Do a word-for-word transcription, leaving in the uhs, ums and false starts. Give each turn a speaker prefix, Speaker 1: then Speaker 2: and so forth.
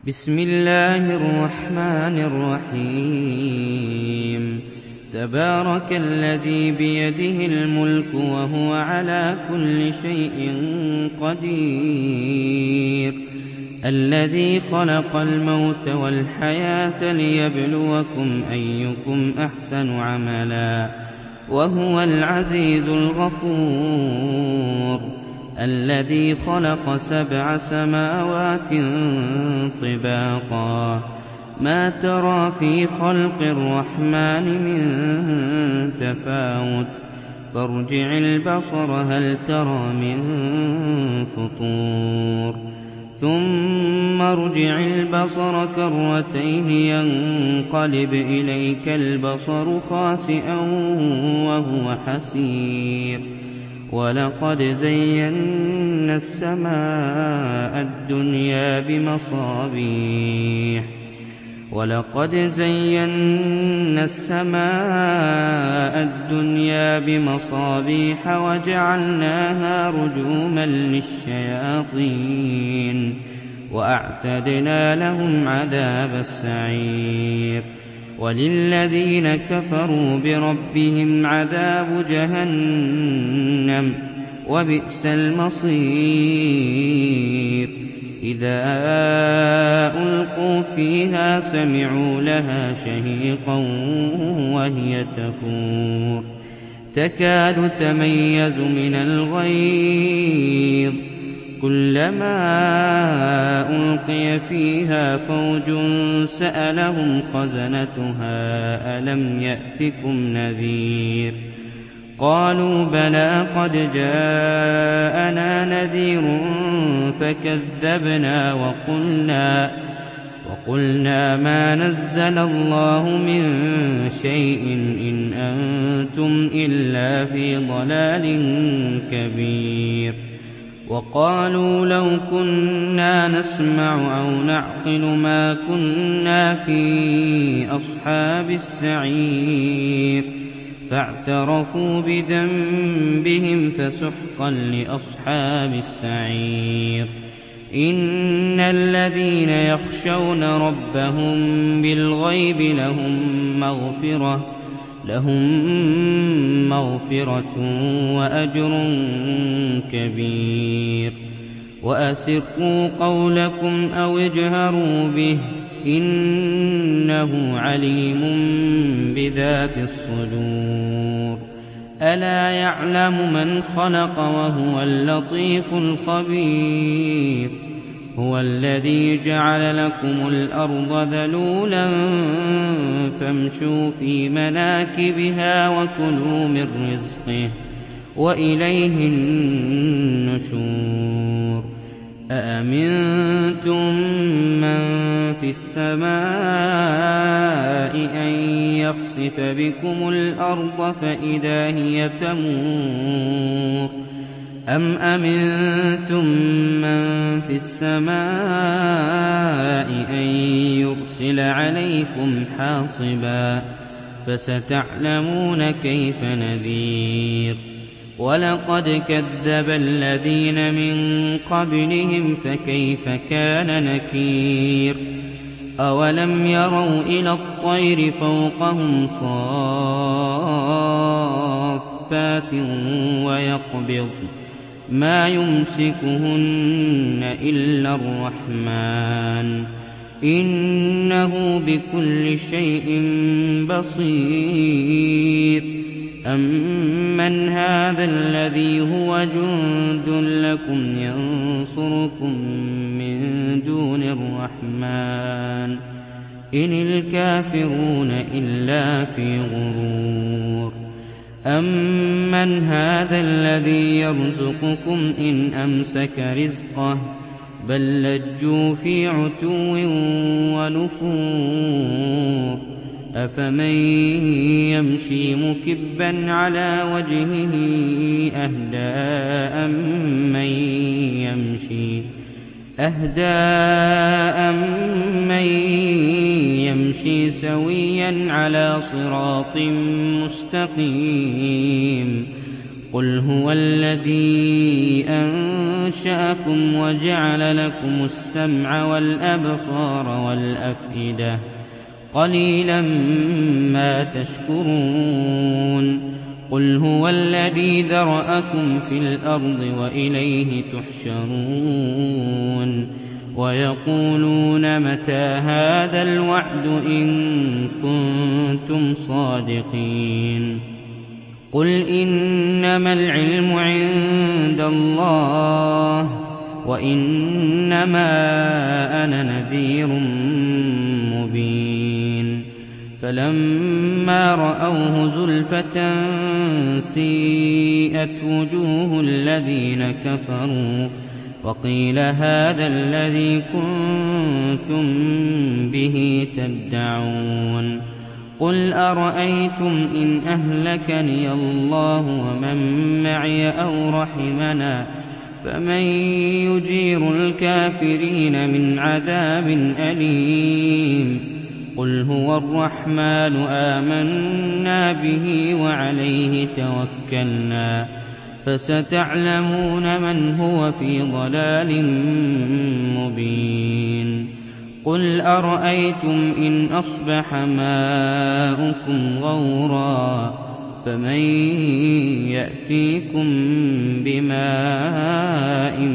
Speaker 1: بسم الله الرحمن الرحيم. تبارك الذي بيده الملك وهو على كل شيء قدير، الذي خلق الموت والحياة ليبلوكم أيكم أحسن عملا، وهو العزيز الغفور، الذي خلق سبع سماوات طباقا، ما ترى في خلق الرحمن من تفاوت، فارجع البصر هل ترى من فطور، ثم ارجع البصر كرتين ينقلب إليك البصر خاسئا وهو حسير، ولقد زينا السماء الدنيا بمصابيح ولقد زينا السماء الدنيا بمصابيح وجعلناها رجوما للشياطين، وأعتدنا لهم عذاب السعير، وللذين كفروا بربهم عذاب جهنم وبئس المصير. إذا ألقوا فيها سمعوا لها شهيقا وهي تفور، تكاد تميز من الغيظ، كلما ألقي فيها فوج سألهم خزنتها ألم يأتكم نذير، قالوا بلى قد جاءنا نذير فكذبنا وقلنا وقلنا ما نزل الله من شيء إن أنتم إلا في ضلال كبير، وقالوا لو كنا نسمع أو نعقل ما كنا في أصحاب السعير، فاعترفوا بذنبهم فسحقا لأصحاب السعير. إن الذين يخشون ربهم بالغيب لهم مغفرة لهم مغفرة وأجر كبير. وأسروا قولكم أو اجهروا به إنه عليم بذات الصدور. ألا يعلم من خلق وهو اللطيف الخبير. هو الذي جعل لكم الأرض ذلولا فامشوا في مناكبها وكلوا من رزقه وإليه النشور. أأمنتم من في السماء أن يخسف بكم الأرض فإذا هي تمور، أم أمنتم من في السماء أن يرسل عليكم حاصبا، فستعلمون كيف نذير. ولقد كذب الذين من قبلهم فكيف كان نكير. أولم يروا إلى الطير فوقهم صافات ويقبض ما يمسكهن إلا الرحمن إنه بكل شيء بصير. أمن هذا الذي هو جند لكم ينصركم من دون الرحمن إن الكافرون إلا في غرور. أمن هذا الذي يرزقكم إن أمسك رزقه بل لجوا في عتو ونفور. أفمن يمشي مكبا على وجهه أهدى أمن يمشي أهدى أمن يمشي سويا على صراط مستقيم. قل هو الذي أنزل أنشأكم وجعل لكم السمع والأبصار والأفئدة قليلا ما تشكرون قل هو الذي ذرأكم في الأرض وإليه تحشرون ويقولون متى هذا الوعد إن كنتم صادقين قل إنما العلم عند الله وإنما أنا نذير مبين فلما رأوه زلفة سيئت وجوه الذين كفروا وقيل هذا الذي كنتم به تدعون قل أرأيتم إن أهلكني الله ومن معي أو رحمنا فمن يجير الكافرين من عذاب أليم قل هو الرحمن آمنا به وعليه توكلنا فستعلمون من هو في ضلال مبين قل أرأيتم إن أصبح ماؤكم غورا فمن يأتيكم بماء